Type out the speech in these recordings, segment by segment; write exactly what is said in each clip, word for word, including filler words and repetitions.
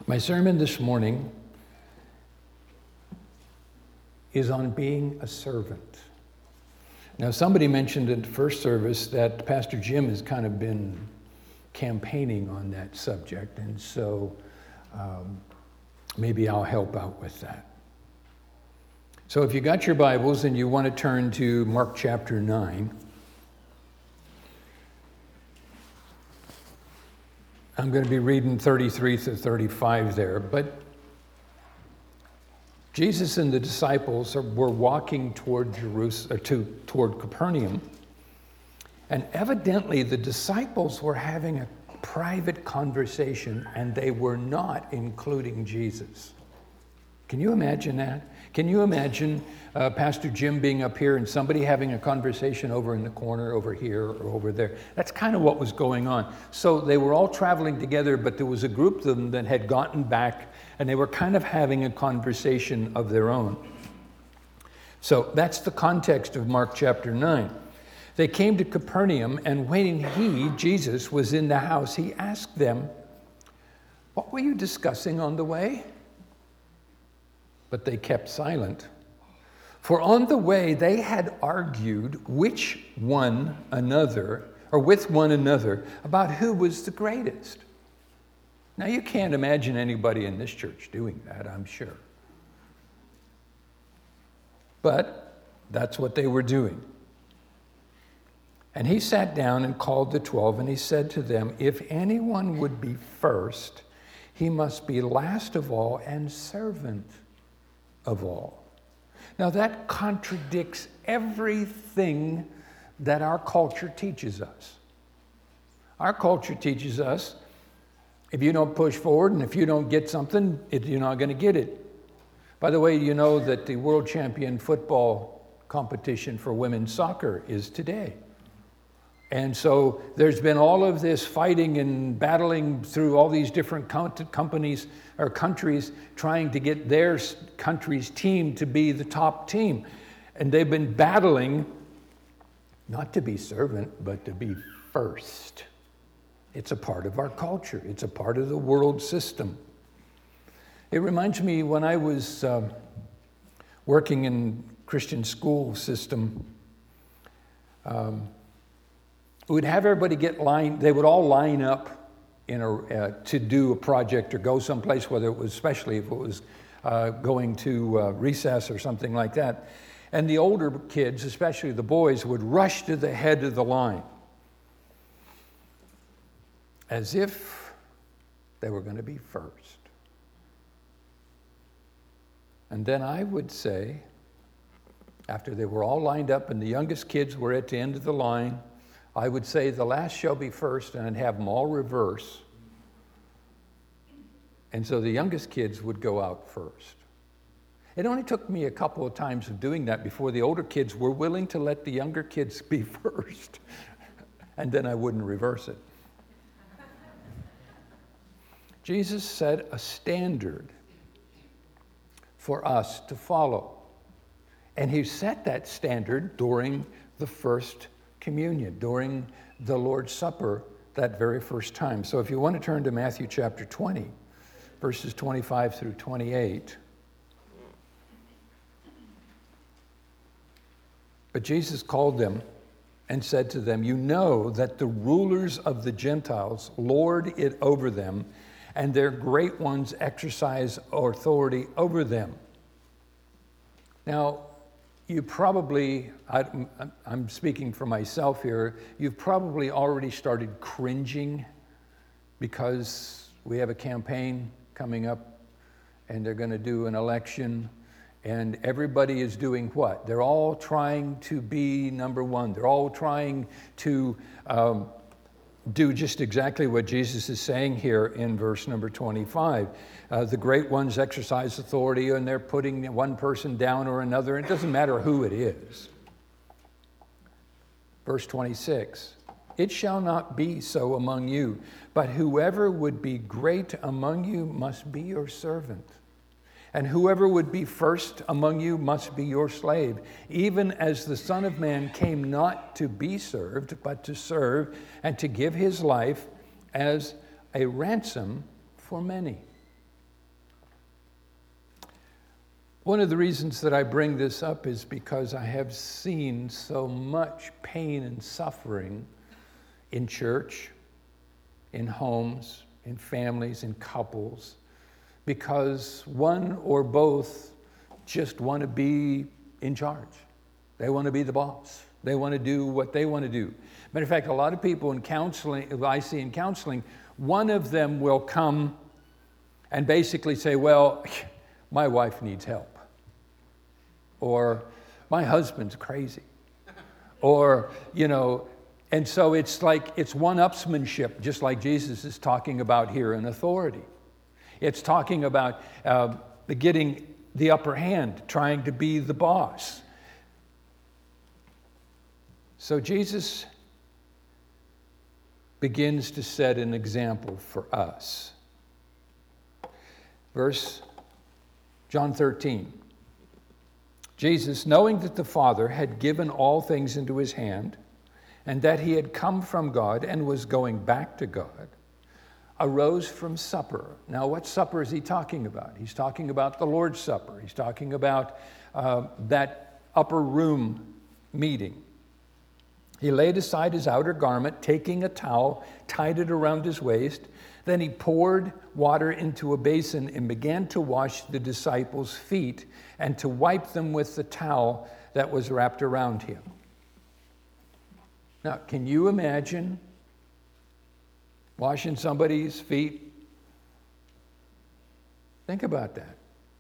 My sermon this morning is on being a servant. Now, somebody mentioned in the first service that Pastor Jim has kind of been campaigning on that subject, and so um, maybe I'll help out with that. So if you got your Bibles and you want to turn to Mark chapter nine, I'm going to be reading thirty-three to thirty-five there, but Jesus and the disciples are, were walking toward Jerusalem, or to, toward Capernaum, and evidently the disciples were having a private conversation, and they were not including Jesus. Can you imagine that? Can you imagine uh, Pastor Jim being up here and somebody having a conversation over in the corner, over here or over there? That's kind of what was going on. So they were all traveling together, but there was a group of them that had gotten back, and they were kind of having a conversation of their own. So that's the context of Mark chapter nine. They came to Capernaum, and when he, Jesus, was in the house, he asked them, "What were you discussing on the way?" But they kept silent. For on the way they had argued which one another, or with one another, about who was the greatest. Now you can't imagine anybody in this church doing that, I'm sure. But that's what they were doing. And he sat down and called the twelve, and he said to them, "If anyone would be first, he must be last of all and servant of all." Now that contradicts everything that our culture teaches us. Our culture teaches us, if you don't push forward and if you don't get something, it, you're not going to get it. By the way, you know that the world champion football competition for women's soccer is today. And so there's been all of this fighting and battling through all these different companies or countries trying to get their country's team to be the top team. And they've been battling not to be servant, but to be first. It's a part of our culture. It's a part of the world system. It reminds me when I was uh, working in Christian school system, um, we'd have everybody get lined, they would all line up in a, uh, to do a project or go someplace, whether it was, especially if it was uh, going to uh, recess or something like that. And the older kids, especially the boys, would rush to the head of the line as if they were going to be first. And then I would say, after they were all lined up and the youngest kids were at the end of the line, I would say, "The last shall be first," and I'd have them all reverse. And so the youngest kids would go out first. It only took me a couple of times of doing that before the older kids were willing to let the younger kids be first. And then I wouldn't reverse it. Jesus set a standard for us to follow. And he set that standard during the first communion, during the Lord's Supper that very first time. So if you want to turn to Matthew chapter twenty, verses twenty-five through twenty-eight. But Jesus called them and said to them, "You know that the rulers of the Gentiles lord it over them, and their great ones exercise authority over them." Now, you probably, I, I'm speaking for myself here, you've probably already started cringing because we have a campaign coming up and they're going to do an election, and everybody is doing what? They're all trying to be number one. They're all trying to um, do just exactly what Jesus is saying here in verse number twenty-five. Uh, the great ones exercise authority, and they're putting one person down or another. It doesn't matter who it is. Verse twenty-six, "It shall not be so among you, but whoever would be great among you must be your servant. And whoever would be first among you must be your slave, even as the Son of Man came not to be served, but to serve and to give his life as a ransom for many." One of the reasons that I bring this up is because I have seen so much pain and suffering in church, in homes, in families, in couples, because one or both just want to be in charge. They want to be the boss. They want to do what they want to do. Matter of fact, a lot of people in counseling, I see in counseling, one of them will come and basically say, well, my wife needs help. Or my husband's crazy. Or, you know, and so it's like, it's one-upsmanship, just like Jesus is talking about here in authority. It's talking about uh, getting the upper hand, trying to be the boss. So Jesus begins to set an example for us. Verse John thirteen. Jesus, knowing that the Father had given all things into his hand, and that he had come from God and was going back to God, arose from supper. Now, what supper is he talking about? He's talking about the Lord's Supper. He's talking about uh, that upper room meeting. He laid aside his outer garment, taking a towel, tied it around his waist. Then he poured water into a basin and began to wash the disciples' feet and to wipe them with the towel that was wrapped around him. Now, can you imagine washing somebody's feet? Think about that.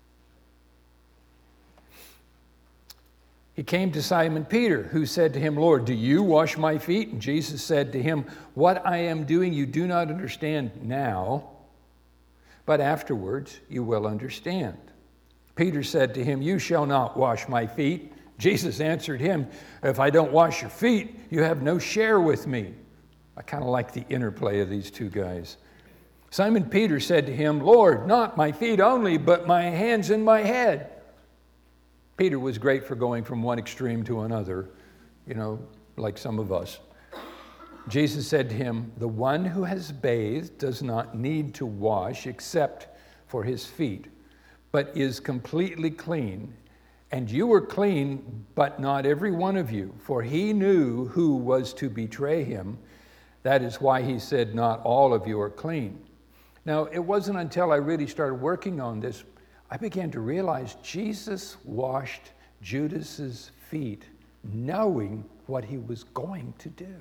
He came to Simon Peter, who said to him, Lord, do you wash my feet? And Jesus said to him, what I am doing you do not understand now, but afterwards you will understand. Peter said to him, you shall not wash my feet. Jesus answered him, if I don't wash your feet, you have no share with me. I kind of like the interplay of these two guys. Simon Peter said to him, Lord, not my feet only, but my hands and my head. Peter was great for going from one extreme to another, you know, like some of us. Jesus said to him, the one who has bathed does not need to wash except for his feet, but is completely clean. And you are clean, but not every one of you, for he knew who was to betray him. That is why he said, not all of you are clean. Now, it wasn't until I really started working on this, I began to realize Jesus washed Judas's feet, knowing what he was going to do.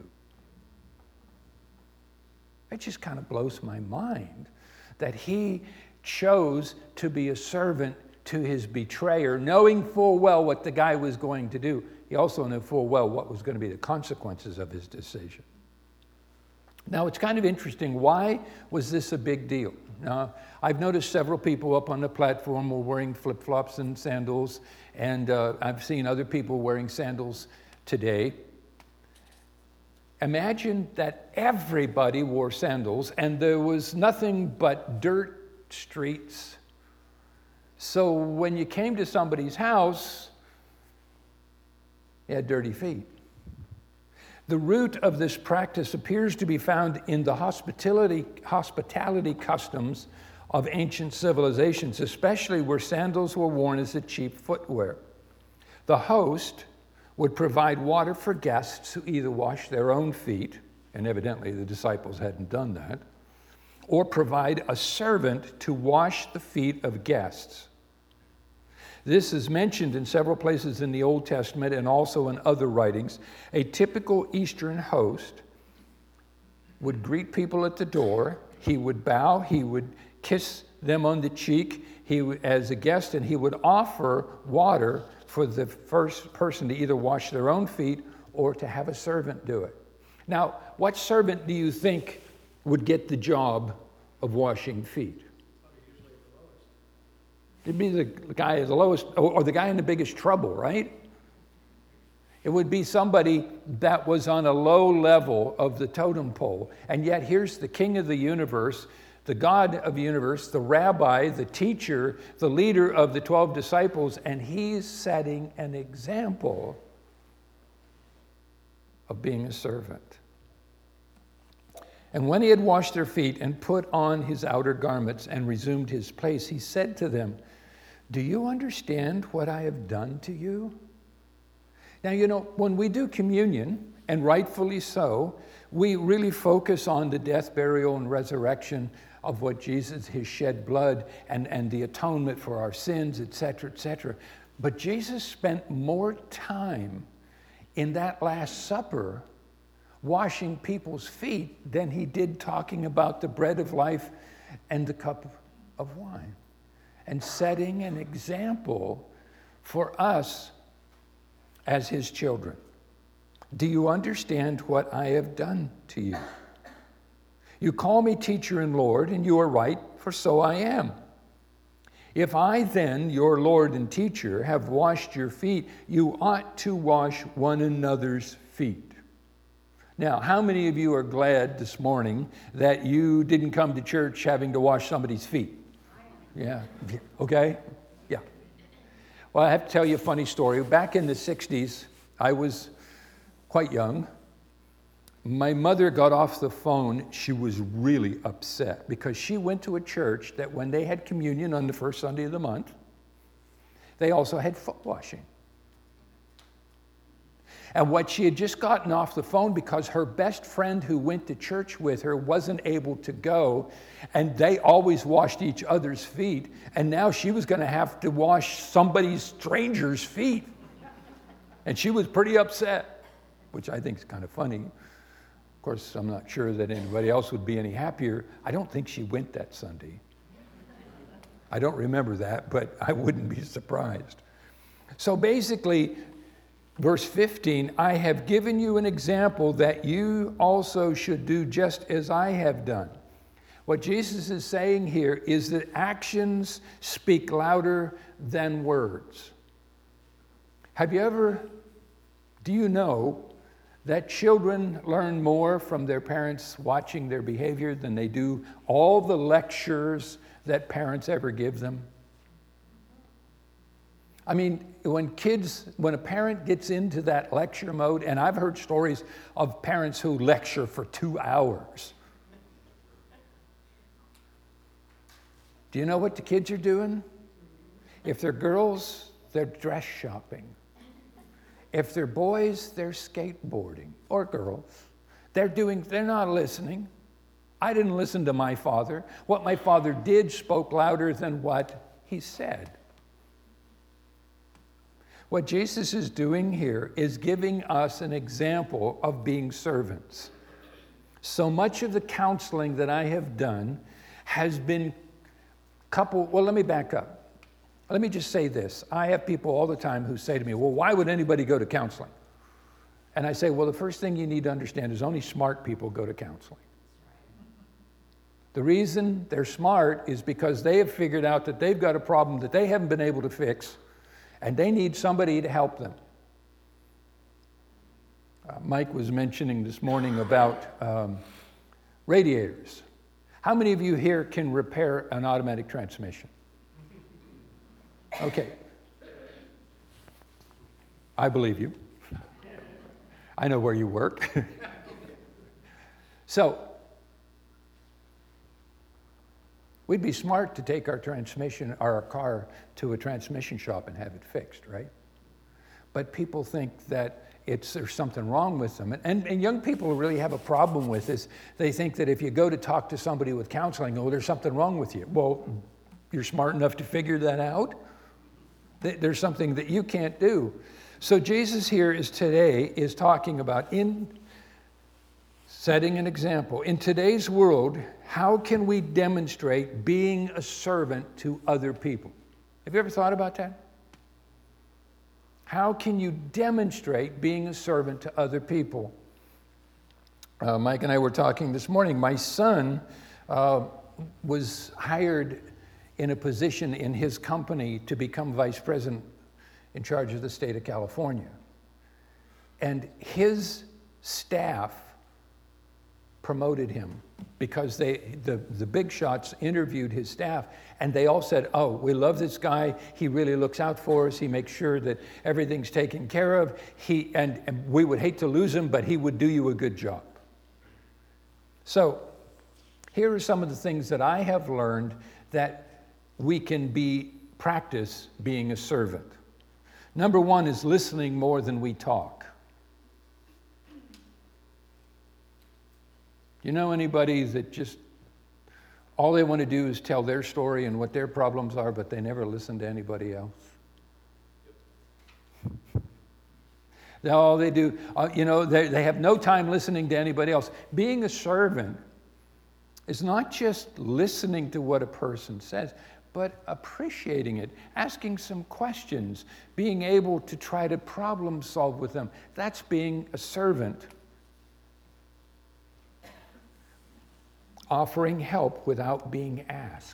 It just kind of blows my mind that he chose to be a servant to his betrayer, knowing full well what the guy was going to do. He also knew full well what was going to be the consequences of his decision. Now, it's kind of interesting. Why was this a big deal? Now, I've noticed several people up on the platform were wearing flip-flops and sandals, and uh, I've seen other people wearing sandals today. Imagine that everybody wore sandals, and there was nothing but dirt streets. So when you came to somebody's house, you had dirty feet. The root of this practice appears to be found in the hospitality, hospitality customs of ancient civilizations, especially where sandals were worn as a cheap footwear. The host would provide water for guests who either washed their own feet, and evidently the disciples hadn't done that, or provide a servant to wash the feet of guests. This is mentioned in several places in the Old Testament and also in other writings. A typical Eastern host would greet people at the door. He would bow. He would kiss them on the cheek he, as a guest, and he would offer water for the first person to either wash their own feet or to have a servant do it. Now, what servant do you think would get the job of washing feet? It'd be the guy at the lowest, or the guy in the biggest trouble, right? It would be somebody that was on a low level of the totem pole. And yet here's the king of the universe, the God of the universe, the rabbi, the teacher, the leader of the twelve disciples, and he's setting an example of being a servant. And when he had washed their feet and put on his outer garments and resumed his place, he said to them, do you understand what I have done to you? Now, you know, when we do communion, and rightfully so, we really focus on the death, burial, and resurrection of what Jesus, his shed blood, and, and the atonement for our sins, et cetera, et cetera. But Jesus spent more time in that Last Supper washing people's feet than he did talking about the bread of life and the cup of wine, and setting an example for us as his children. Do you understand what I have done to you? You call me teacher and Lord, and you are right, for so I am. If I then, your Lord and teacher, have washed your feet, you ought to wash one another's feet. Now, how many of you are glad this morning that you didn't come to church having to wash somebody's feet? Yeah, okay? Yeah. Well, I have to tell you a funny story. Back in the sixties, I was quite young. My mother got off the phone. She was really upset because she went to a church that when they had communion on the first Sunday of the month, they also had foot washing. And what she had just gotten off the phone because her best friend who went to church with her wasn't able to go, and they always washed each other's feet, and now she was going to have to wash somebody's stranger's feet. And she was pretty upset, which I think is kind of funny. Of course, I'm not sure that anybody else would be any happier. I don't think she went that Sunday. I don't remember that, but I wouldn't be surprised. So basically, verse fifteen, I have given you an example that you also should do just as I have done. What Jesus is saying here is that actions speak louder than words. Have you ever, do you know that children learn more from their parents watching their behavior than they do all the lectures that parents ever give them? I mean, when kids, when a parent gets into that lecture mode, and I've heard stories of parents who lecture for two hours. Do you know what the kids are doing? If they're girls, they're dress shopping. If they're boys, they're skateboarding, or girls. They're doing, they're not listening. I didn't listen to my father. What my father did spoke louder than what he said. What Jesus is doing here is giving us an example of being servants. So much of the counseling that I have done has been coupled, well, let me back up. Let me just say this. I have people all the time who say to me, well, why would anybody go to counseling? And I say, well, the first thing you need to understand is only smart people go to counseling. The reason they're smart is because they have figured out that they've got a problem that they haven't been able to fix, and they need somebody to help them. Uh, Mike was mentioning this morning about um, radiators. How many of you here can repair an automatic transmission? Okay. I believe you. I know where you work. So, we'd be smart to take our transmission, our car to a transmission shop and have it fixed, right? But people think that it's there's something wrong with them. And, and young people really have a problem with this. They think that if you go to talk to somebody with counseling, oh, there's something wrong with you. Well, you're smart enough to figure that out? There's something that you can't do. So Jesus here is today is talking about in setting an example. In today's world, how can we demonstrate being a servant to other people? Have you ever thought about that? How can you demonstrate being a servant to other people? Uh, Mike and I were talking this morning. My son uh, was hired in a position in his company to become vice president in charge of the state of California. And his staff promoted him because they, the, the big shots interviewed his staff, and they all said, oh, we love this guy. He really looks out for us. He makes sure that everything's taken care of. He, and, and we would hate to lose him, but he would do you a good job. So here are some of the things that I have learned that we can be practice being a servant. Number one is listening more than we talk. You know anybody that just all they want to do is tell their story and what their problems are, but they never listen to anybody else? All they do, uh, you know, they, they have no time listening to anybody else. Being a servant is not just listening to what a person says, but appreciating it, asking some questions, being able to try to problem solve with them. That's being a servant. Offering help without being asked.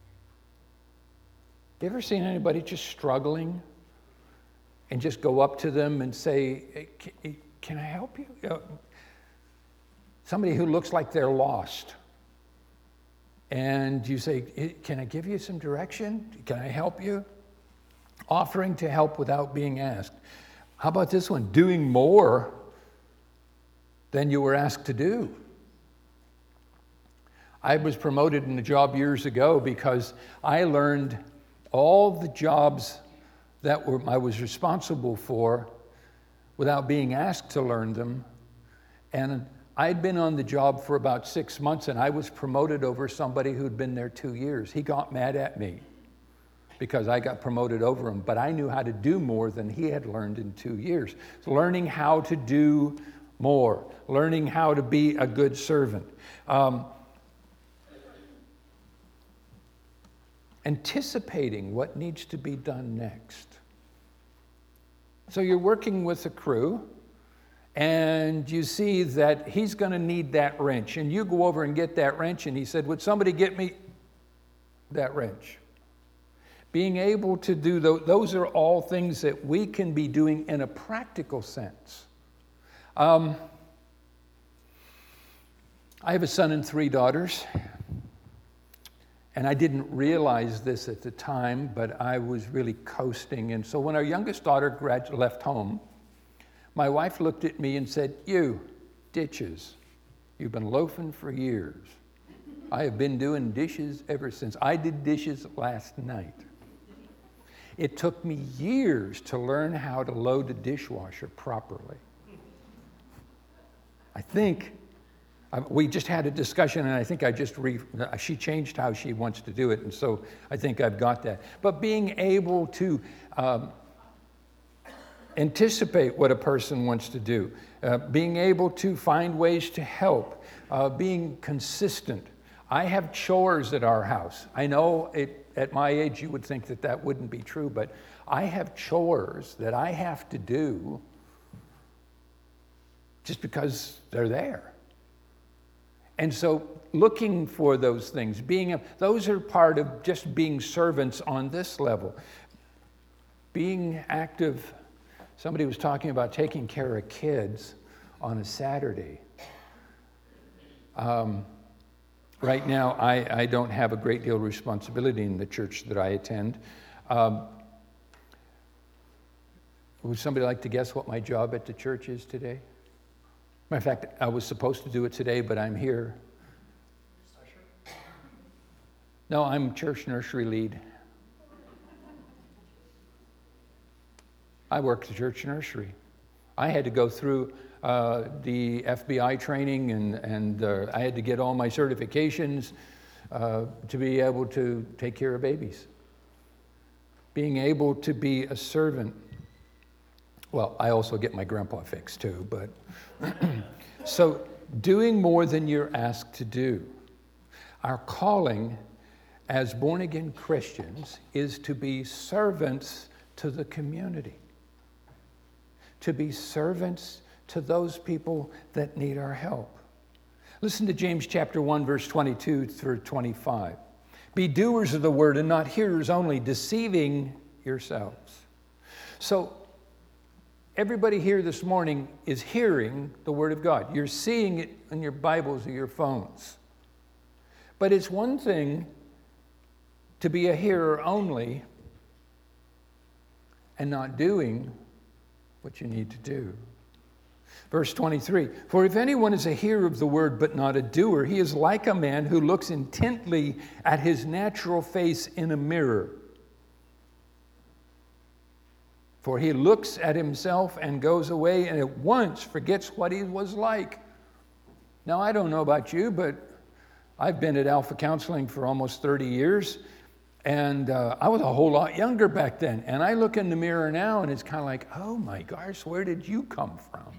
You ever seen anybody just struggling and just go up to them and say, hey, can I help you? Uh, somebody who looks like they're lost. And you say, can I give you some direction? Can I help you? Offering to help without being asked. How about this one? Doing more than you were asked to do. I was promoted in a job years ago because I learned all the jobs that were, I was responsible for without being asked to learn them. And I'd been on the job for about six months and I was promoted over somebody who'd been there two years. He got mad at me because I got promoted over him, but I knew how to do more than he had learned in two years. So learning how to do more, learning how to be a good servant. Um, anticipating what needs to be done next. So you're working with a crew, and you see that he's going to need that wrench, and you go over and get that wrench, and he said, would somebody get me that wrench? Being able to do those, those are all things that we can be doing in a practical sense. Um, I have a son and three daughters. And I didn't realize this at the time, but I was really coasting. And so when our youngest daughter grad- left home, my wife looked at me and said, you, dishes, you've been loafing for years. I have been doing dishes ever since. I did dishes last night. It took me years to learn how to load a dishwasher properly. I think we just had a discussion, and I think I just, re, she changed how she wants to do it, and so I think I've got that. But being able to um, anticipate what a person wants to do, uh, being able to find ways to help, uh, being consistent. I have chores at our house. I know it, at my age you would think that that wouldn't be true, but I have chores that I have to do just because they're there. And so looking for those things, being a, those are part of just being servants on this level. Being active, somebody was talking about taking care of kids on a Saturday. Um, right now, I, I don't have a great deal of responsibility in the church that I attend. Um, would somebody like to guess what my job at the church is today? Matter of fact, I was supposed to do it today, but I'm here. No, I'm church nursery lead. I work the church nursery. I had to go through uh, the F B I training, and, and uh, I had to get all my certifications uh, to be able to take care of babies. Being able to be a servant. Well, I also get my grandpa fixed too, but so doing more than you're asked to do. Our calling as born-again Christians is to be servants to the community, to be servants to those people that need our help. Listen to James chapter one, verse twenty-two through twenty-five. Be doers of the word and not hearers only, deceiving yourselves. So, everybody here this morning is hearing the Word of God. You're seeing it in your Bibles or your phones. But it's one thing to be a hearer only and not doing what you need to do. Verse twenty-three, for if anyone is a hearer of the word but not a doer, he is like a man who looks intently at his natural face in a mirror. For he looks at himself and goes away and at once forgets what he was like. Now, I don't know about you, but I've been at Alpha Counseling for almost thirty years, and uh, I was a whole lot younger back then. And I look in the mirror now, and it's kind of like, oh my gosh, where did you come from?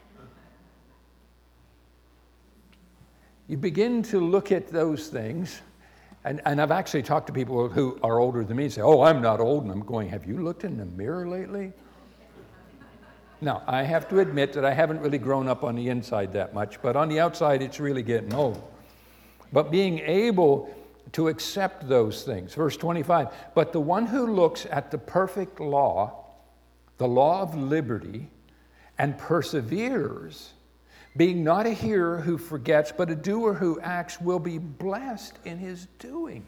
You begin to look at those things, and, and I've actually talked to people who are older than me and say, oh, I'm not old, and I'm going, have you looked in the mirror lately? Now, I have to admit that I haven't really grown up on the inside that much, but on the outside, it's really getting old. But being able to accept those things. Verse twenty-five, but the one who looks at the perfect law, the law of liberty, and perseveres, being not a hearer who forgets, but a doer who acts, will be blessed in his doing.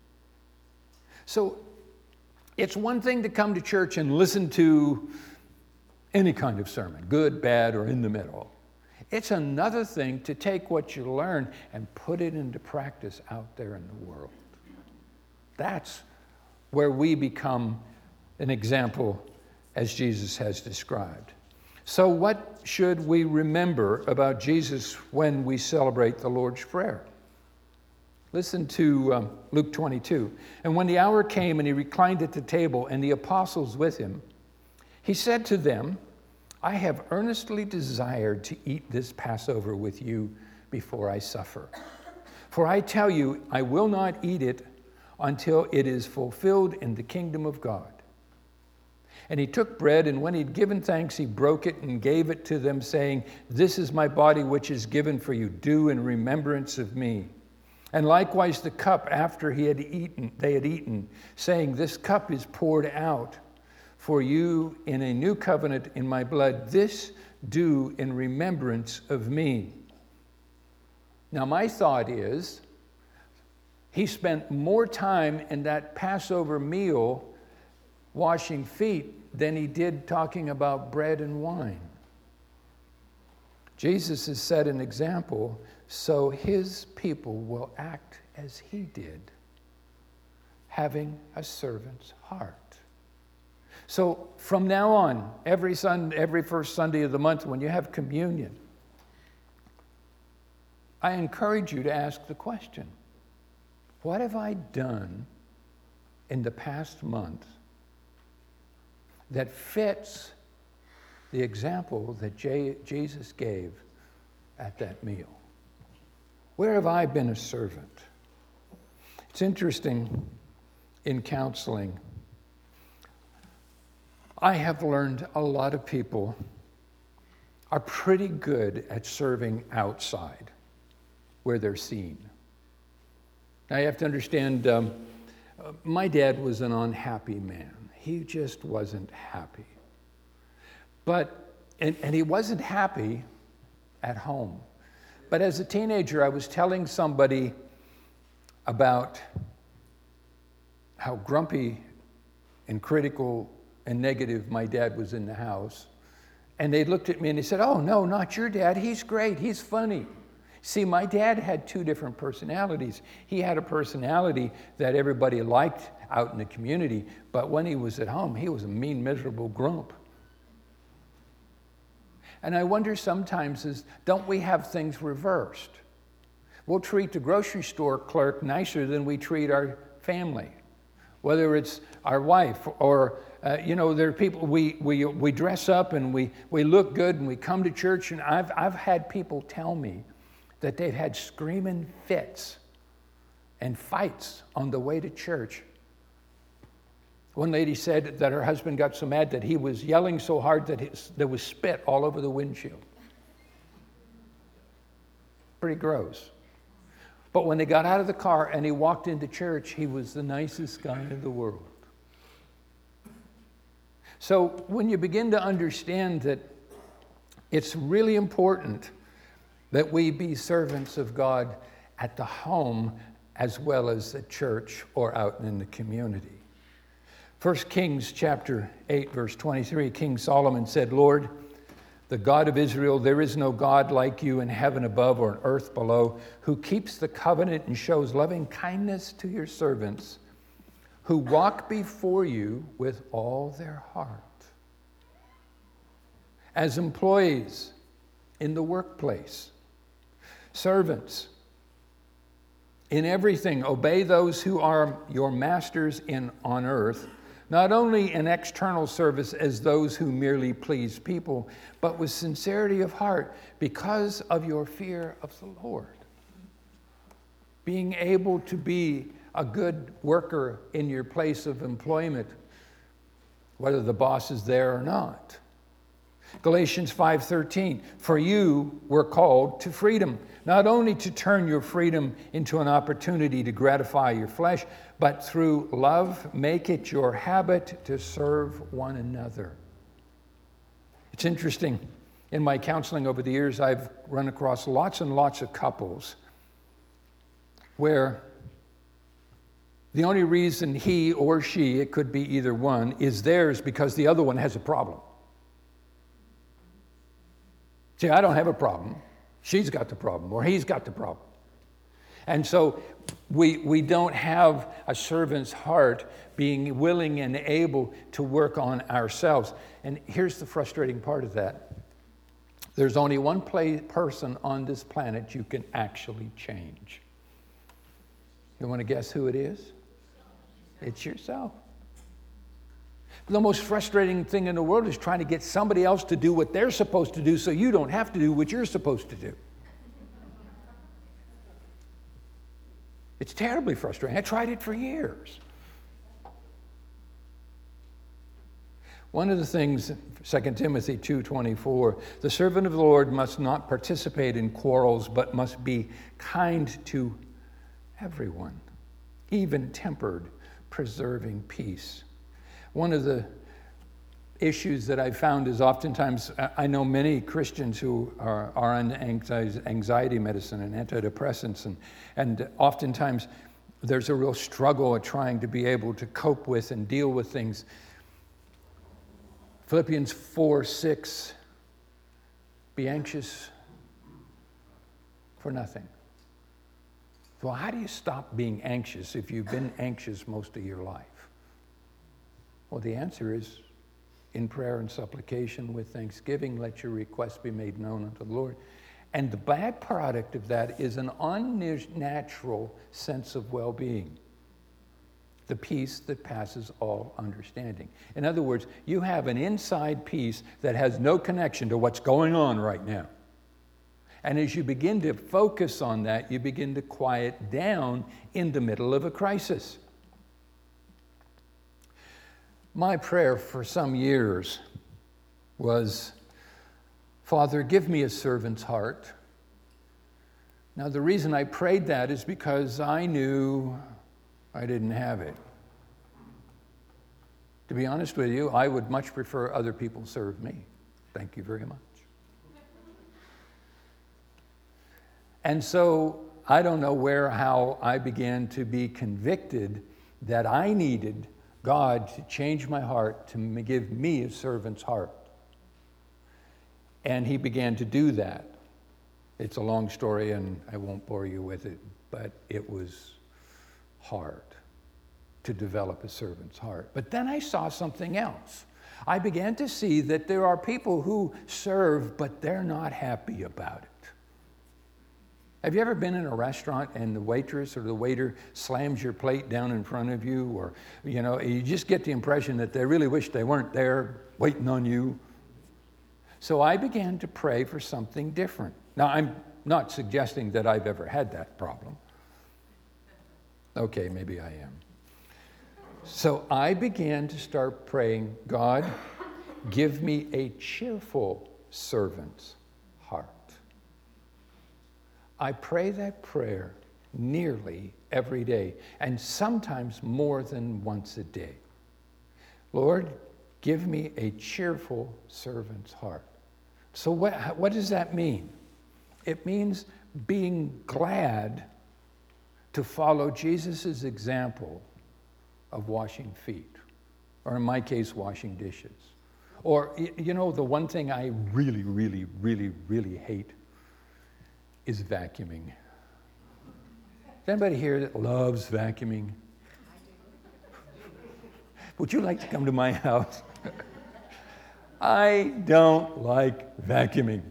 So it's one thing to come to church and listen to any kind of sermon, good, bad, or in the middle. It's another thing to take what you learn and put it into practice out there in the world. That's where we become an example as Jesus has described. So what should we remember about Jesus when we celebrate the Lord's Prayer? Listen to um, Luke twenty-two. And when the hour came and he reclined at the table and the apostles with him, he said to them, I have earnestly desired to eat this Passover with you before I suffer. For I tell you, I will not eat it until it is fulfilled in the kingdom of God. And he took bread, and when he'd given thanks, he broke it and gave it to them, saying, this is my body which is given for you. Do in remembrance of me. And likewise the cup after he had eaten, they had eaten, saying, this cup is poured out for you in a new covenant in my blood. This do in remembrance of me. Now my thought is, he spent more time in that Passover meal washing feet than he did talking about bread and wine. Jesus has set an example so his people will act as he did, having a servant's heart. So from now on, every Sunday, every first Sunday of the month when you have communion, I encourage you to ask the question, what have I done in the past month that fits the example that J- Jesus gave at that meal? Where have I been a servant? It's interesting in counseling. I have learned a lot of people are pretty good at serving outside where they're seen. Now you have to understand, um, my dad was an unhappy man. He just wasn't happy. But, and, and he wasn't happy at home. But as a teenager, I was telling somebody about how grumpy and critical and negative my dad was in the house. And they looked at me and they said, oh, no, not your dad. He's great. He's funny. See, my dad had two different personalities. He had a personality that everybody liked out in the community, but when he was at home, he was a mean, miserable grump. And I wonder sometimes is, don't we have things reversed? We'll treat the grocery store clerk nicer than we treat our family, whether it's our wife or, uh, you know, there are people, we, we, we dress up and we, we look good and we come to church, and I've, I've had people tell me that they've had screaming fits and fights on the way to church. One lady said that her husband got so mad that he was yelling so hard that his, there was spit all over the windshield. Pretty gross. But when they got out of the car and he walked into church, he was the nicest guy in the world. So when you begin to understand that it's really important that we be servants of God at the home as well as at church or out in the community. First Kings chapter eight, verse twenty-three, King Solomon said, Lord, the God of Israel, there is no God like you in heaven above or on earth below, who keeps the covenant and shows loving kindness to your servants, who walk before you with all their heart. as employees in the workplace, servants. In everything, obey those who are your masters in on earth, not only in external service as those who merely please people, but with sincerity of heart because of your fear of the Lord. Being able to be a good worker in your place of employment, whether the boss is there or not. Galatians five thirteen, for you were called to freedom, not only to turn your freedom into an opportunity to gratify your flesh, but through love, make it your habit to serve one another. It's interesting. In my counseling over the years, I've run across lots and lots of couples where the only reason he or she, it could be either one, is theirs because the other one has a problem. See, I don't have a problem. She's got the problem, or he's got the problem. And so we, we don't have a servant's heart being willing and able to work on ourselves. And here's the frustrating part of that. There's only one play, person on this planet you can actually change. You want to guess who it is? It's yourself. The most frustrating thing in the world is trying to get somebody else to do what they're supposed to do so you don't have to do what you're supposed to do. It's terribly frustrating. I tried it for years. One of the things, Second Timothy two twenty-four, the servant of the Lord must not participate in quarrels, but must be kind to everyone, even tempered, preserving peace. One of the issues that I've found is oftentimes, I know many Christians who are, are on anxiety medicine and antidepressants, and, and oftentimes there's a real struggle at trying to be able to cope with and deal with things. Philippians four six, be anxious for nothing. So how do you stop being anxious if you've been anxious most of your life? Well, the answer is in prayer and supplication with thanksgiving, let your requests be made known unto the Lord. And the bad product of that is an unnatural sense of well-being, the peace that passes all understanding. In other words, you have an inside peace that has no connection to what's going on right now. And as you begin to focus on that, you begin to quiet down in the middle of a crisis. My prayer for some years was, Father, give me a servant's heart. Now, the reason I prayed that is because I knew I didn't have it. To be honest with you, I would much prefer other people serve me. Thank you very much. And so I don't know where, how I began to be convicted that I needed God to change my heart, to give me a servant's heart. And he began to do that. It's a long story and I won't bore you with it, but it was hard to develop a servant's heart. But then I saw something else. I began to see that there are people who serve, but they're not happy about it. Have you ever been in a restaurant and the waitress or the waiter slams your plate down in front of you, or, you know, you just get the impression that they really wish they weren't there waiting on you? So I began to pray for something different. Now, I'm not suggesting that I've ever had that problem. Okay, maybe I am. So I began to start praying, God, give me a cheerful servant's heart. I pray that prayer nearly every day, and sometimes more than once a day. Lord, give me a cheerful servant's heart. So what, what does that mean? It means being glad to follow Jesus' example of washing feet, or in my case, washing dishes. Or, you know, the one thing I really, really, really, really hate is vacuuming. Is anybody here that loves vacuuming? Would you like to come to my house? I don't like vacuuming.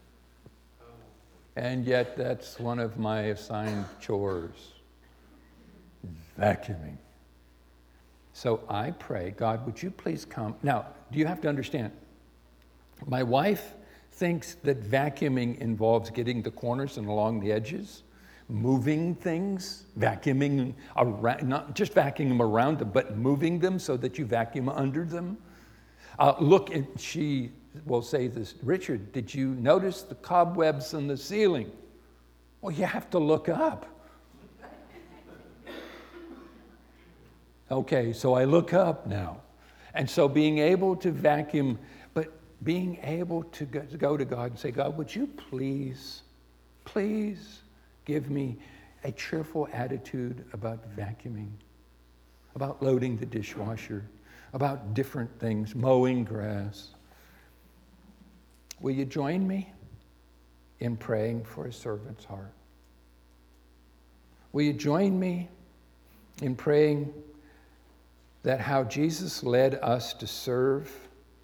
And yet that's one of my assigned chores, vacuuming. So I pray, God, would you please come? Now, do you have to understand? My wife thinks that vacuuming involves getting the corners and along the edges, moving things, vacuuming around, not just vacuuming them around them, but moving them so that you vacuum under them. Uh, look, she will say this, Richard, did you notice the cobwebs on the ceiling? Well, you have to look up. Okay, so I look up now. And so being able to vacuum, but being able to go, to go to God and say, God, would you please, please give me a cheerful attitude about vacuuming, about loading the dishwasher, about different things, mowing grass. Will you join me in praying for a servant's heart? Will you join me in praying that how Jesus led us to serve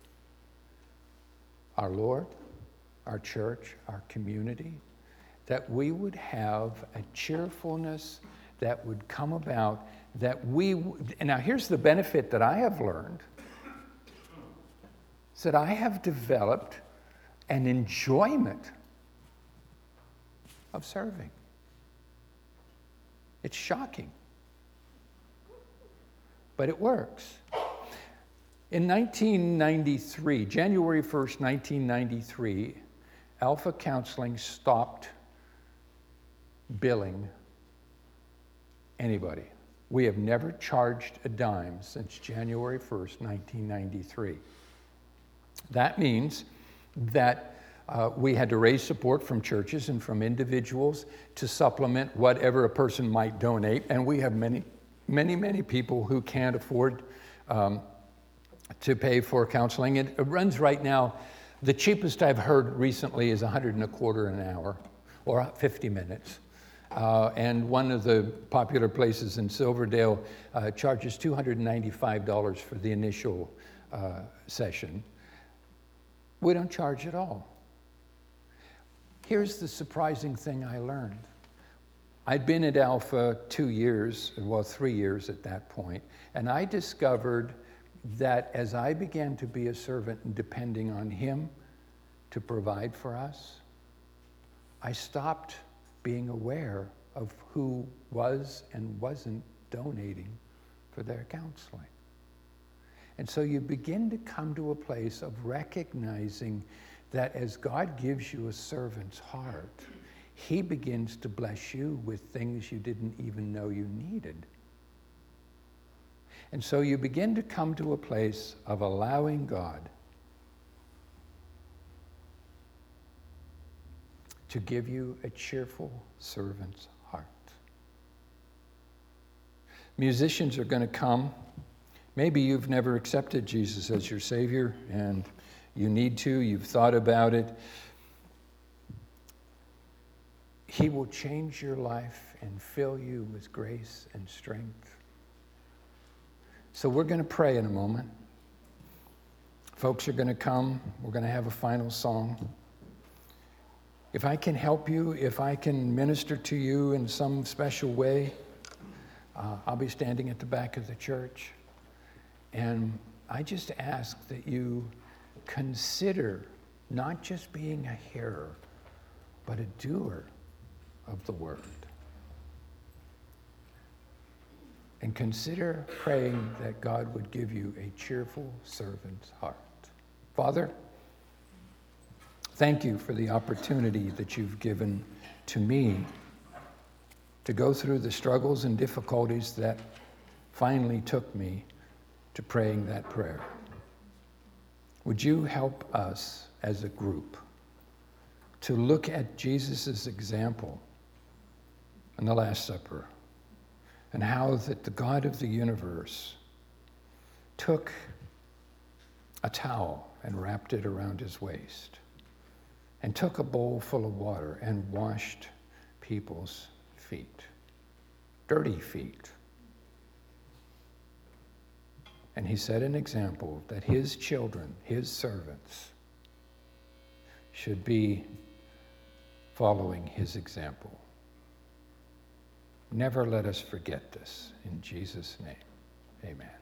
our Lord, our church, our community, that we would have a cheerfulness that would come about, that we, and now here's the benefit that I have learned, is that I have developed an enjoyment of serving. It's shocking, but it works. In nineteen ninety-three, January first, nineteen ninety-three, Alpha Counseling stopped billing anybody. We have never charged a dime since January first, nineteen ninety-three. That means that uh, we had to raise support from churches and from individuals to supplement whatever a person might donate, and we have many, many, many people who can't afford um, to pay for counseling. It, it runs right now, the cheapest I've heard recently is a hundred and a quarter an hour, or fifty minutes. Uh, and one of the popular places in Silverdale uh, charges two hundred ninety-five dollars for the initial uh, session. We don't charge at all. Here's the surprising thing I learned. I'd been at Alpha two years, well, three years at that point, and I discovered that as I began to be a servant and depending on him to provide for us, I stopped being aware of who was and wasn't donating for their counseling. And so you begin to come to a place of recognizing that as God gives you a servant's heart, he begins to bless you with things you didn't even know you needed. And so you begin to come to a place of allowing God to give you a cheerful servant's heart. Musicians are going to come. Maybe you've never accepted Jesus as your Savior, and you need to. You've thought about it. He will change your life and fill you with grace and strength. So we're going to pray in a moment. Folks are going to come. We're going to have a final song. If I can help you, if I can minister to you in some special way, uh, I'll be standing at the back of the church. And I just ask that you consider not just being a hearer, but a doer of the word. And consider praying that God would give you a cheerful servant's heart. Father, thank you for the opportunity that you've given to me to go through the struggles and difficulties that finally took me to praying that prayer. Would you help us as a group to look at Jesus' example in the Last Supper and how that the God of the universe took a towel and wrapped it around his waist and took a bowl full of water and washed people's feet, dirty feet. And he set an example that his children, his servants, should be following his example. Never let us forget this. In Jesus' name, amen.